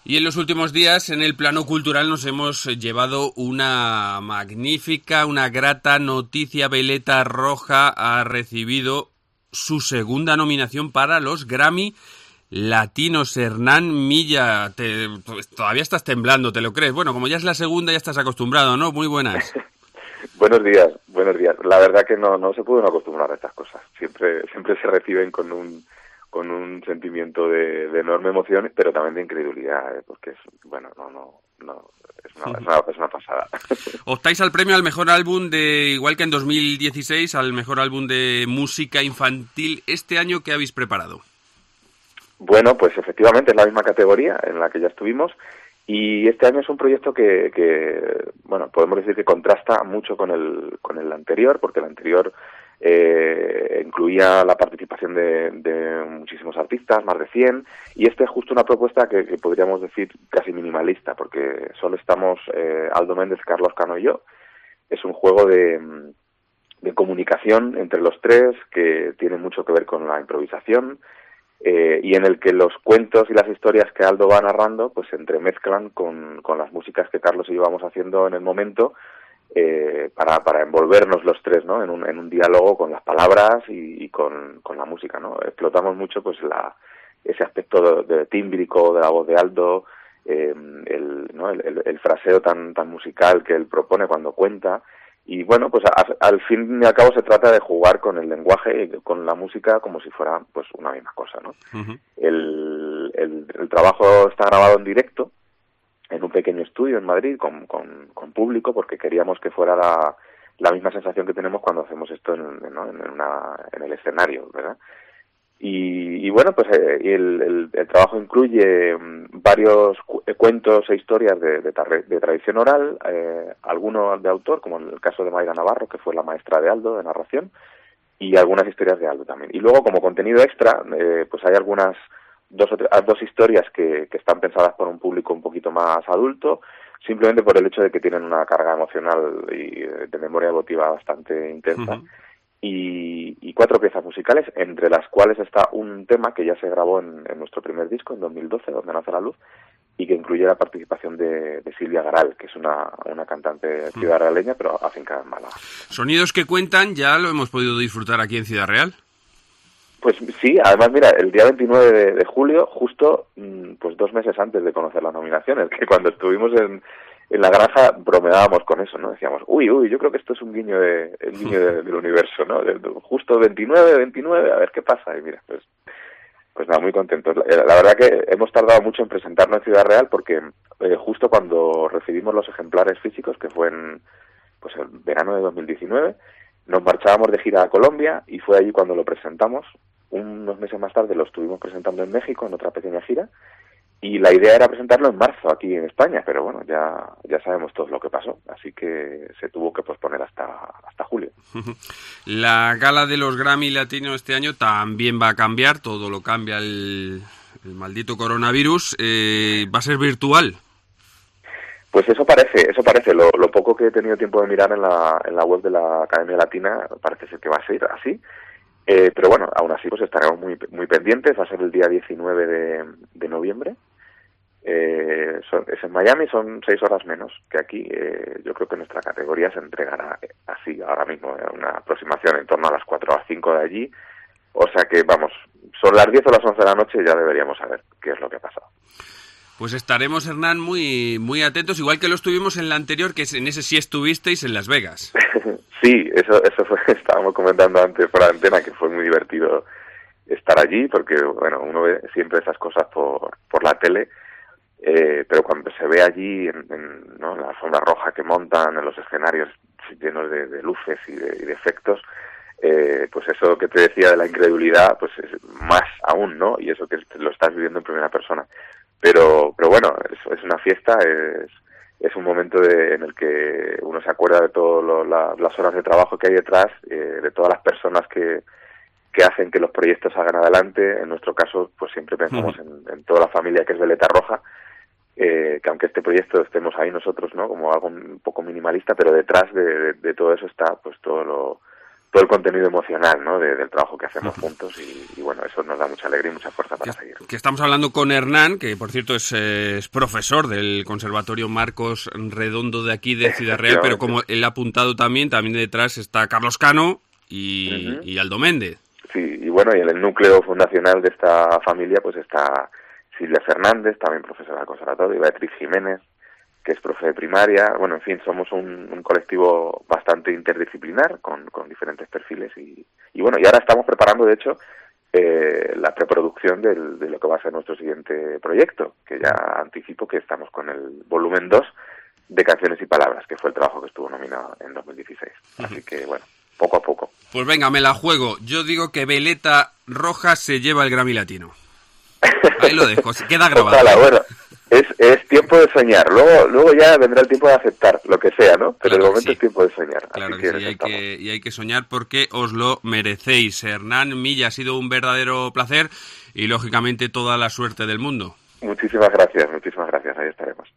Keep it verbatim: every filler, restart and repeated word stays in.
Y en los últimos días, en el plano cultural, nos hemos llevado una magnífica, una grata noticia. Veleta Roja ha recibido su segunda nominación para los Grammy Latinos. Hernán Milla, te, todavía estás temblando, ¿te lo crees? Bueno, como ya es la segunda, ya estás acostumbrado, ¿no? Muy buenas. Buenos días, buenos días. La verdad que no, no se puede uno acostumbrar a estas cosas. Siempre, siempre se reciben con un... con un sentimiento de, de enorme emoción, pero también de incredulidad, ¿eh? Porque es, bueno, no, no, no, es una, es una, es una pasada. Optáis al premio al mejor álbum de, igual que en dos mil dieciséis, al mejor álbum de música infantil. ¿Este año qué habéis preparado? Bueno, pues efectivamente es la misma categoría en la que ya estuvimos, y este año es un proyecto que, que bueno, podemos decir que contrasta mucho con el, con el anterior, porque el anterior Eh, incluía la participación de, de muchísimos artistas, más de cien, y este es justo una propuesta que, que podríamos decir casi minimalista, porque solo estamos eh, Aldo Méndez, Carlos Cano y yo. Es un juego de, de comunicación entre los tres que tiene mucho que ver con la improvisación, eh, y en el que los cuentos y las historias que Aldo va narrando pues se entremezclan con, con las músicas que Carlos y yo vamos haciendo en el momento, Eh, para, para envolvernos los tres, ¿no? En un, en un diálogo con las palabras y, y con, con la música, ¿no? Explotamos mucho pues la, ese aspecto de, de tímbrico de la voz de Aldo, eh, el, ¿no? el, el, el fraseo tan, tan musical que él propone cuando cuenta, y bueno, pues a, al fin y al cabo se trata de jugar con el lenguaje y con la música como si fuera pues una misma cosa, ¿no? Uh-huh. el, el, el trabajo está grabado en directo en un pequeño estudio en Madrid con, con, con público, porque queríamos que fuera la, la misma sensación que tenemos cuando hacemos esto en, ¿no? en, una, en el escenario, ¿verdad? Y, y bueno, pues eh, el, el, el trabajo incluye varios cu- cuentos e historias de, de, tar- de tradición oral, eh, algunos de autor, como en el caso de Mayra Navarro, que fue la maestra de Aldo de narración, y algunas historias de Aldo también. Y luego, como contenido extra, eh, pues hay algunas Dos, dos historias que, que están pensadas por un público un poquito más adulto, simplemente por el hecho de que tienen una carga emocional y de memoria emotiva bastante intensa, uh-huh. y, y cuatro piezas musicales, entre las cuales está un tema que ya se grabó en, en nuestro primer disco, en dos mil doce, Donde nace la luz, y que incluye la participación de, de Silvia Garal, que es una, una cantante ciudadrealeña, pero afincada en Málaga. Sonidos que cuentan, ya lo hemos podido disfrutar aquí en Ciudad Real. Pues sí, además mira, el día veintinueve de, de julio, justo pues dos meses antes de conocer las nominaciones, que cuando estuvimos en, en la granja bromeábamos con eso, ¿no? Decíamos, uy, uy, yo creo que esto es un guiño de, el guiño de, del universo, ¿no? De, de, justo veintinueve, veintinueve, a ver qué pasa, y mira, pues pues nada, muy contentos. La, la verdad que hemos tardado mucho en presentarlo en Ciudad Real, porque eh, justo cuando recibimos los ejemplares físicos, que fue en pues el verano de dos mil diecinueve, nos marchábamos de gira a Colombia, y fue allí cuando lo presentamos. Unos meses más tarde lo estuvimos presentando en México, en otra pequeña gira, y la idea era presentarlo en marzo aquí en España, pero bueno, ya ya sabemos todo lo que pasó, así que se tuvo que posponer hasta hasta julio. La gala de los Grammy Latinos este año también va a cambiar, todo lo cambia el, el maldito coronavirus. Eh, ¿va a ser virtual? Pues eso parece, eso parece. Lo, lo poco que he tenido tiempo de mirar en la, en la web de la Academia Latina, parece ser que va a ser así. Eh, pero bueno, aún así pues estaremos muy muy pendientes. Va a ser el día diecinueve de, de noviembre. Eh, son, es en Miami, son seis horas menos que aquí. Eh, yo creo que nuestra categoría se entregará así ahora mismo, eh, una aproximación en torno a las cuatro o las cinco de allí. O sea que, vamos, son las diez o las once de la noche y ya deberíamos saber qué es lo que ha pasado. Pues estaremos, Hernán, muy muy atentos, igual que lo estuvimos en la anterior, que en ese sí estuvisteis en Las Vegas. Sí, eso eso fue, estábamos comentando antes por la antena, que fue muy divertido estar allí, porque bueno, uno ve siempre esas cosas por por la tele, eh, pero cuando se ve allí en, en, ¿no? en la alfombra roja que montan, en los escenarios llenos de, de luces y de, y de efectos, eh, pues eso que te decía de la incredulidad, pues es más aún, ¿no? Y eso que lo estás viviendo en primera persona. Pero pero bueno, es, es una fiesta, es es un momento de, en el que uno se acuerda de todas la, las horas de trabajo que hay detrás, eh, de todas las personas que, que hacen que los proyectos salgan adelante. En nuestro caso, pues siempre pensamos uh-huh. en, en toda la familia que es Veleta Roja, eh, que aunque este proyecto estemos ahí nosotros, ¿no? Como algo un poco minimalista, pero detrás de, de, de todo eso está pues todo lo todo el contenido emocional, ¿no? De, del trabajo que hacemos juntos y, y bueno, eso nos da mucha alegría y mucha fuerza para que, seguir. Que estamos hablando con Hernán, que por cierto es, eh, es profesor del Conservatorio Marcos Redondo de aquí de Ciudad Real, pero como él ha apuntado también, también detrás está Carlos Cano y, uh-huh. y Aldo Méndez. Sí, y bueno, y en el núcleo fundacional de esta familia pues está Silvia Fernández, también profesora del conservatorio, y Beatriz Jiménez, que es profe de primaria. Bueno, en fin, somos un, un colectivo bastante interdisciplinar, con, con diferentes perfiles, y, y bueno, y ahora estamos preparando, de hecho, eh, la preproducción del, de lo que va a ser nuestro siguiente proyecto, que ya anticipo que estamos con el volumen dos de Canciones y Palabras, que fue el trabajo que estuvo nominado en dos mil dieciséis. Así que, bueno, poco a poco. Pues venga, me la juego. Yo digo que Veleta Roja se lleva el Grammy Latino. Ahí lo dejo, se queda grabado. Ojalá, bueno, es, es tiempo de soñar. Luego luego ya vendrá el tiempo de aceptar lo que sea, ¿no? Pero claro, de momento sí. Es tiempo de soñar. Claro así que, que sí, hay que, y hay que soñar porque os lo merecéis. Hernán Milla, ha sido un verdadero placer y, lógicamente, toda la suerte del mundo. Muchísimas gracias, muchísimas gracias. Ahí estaremos.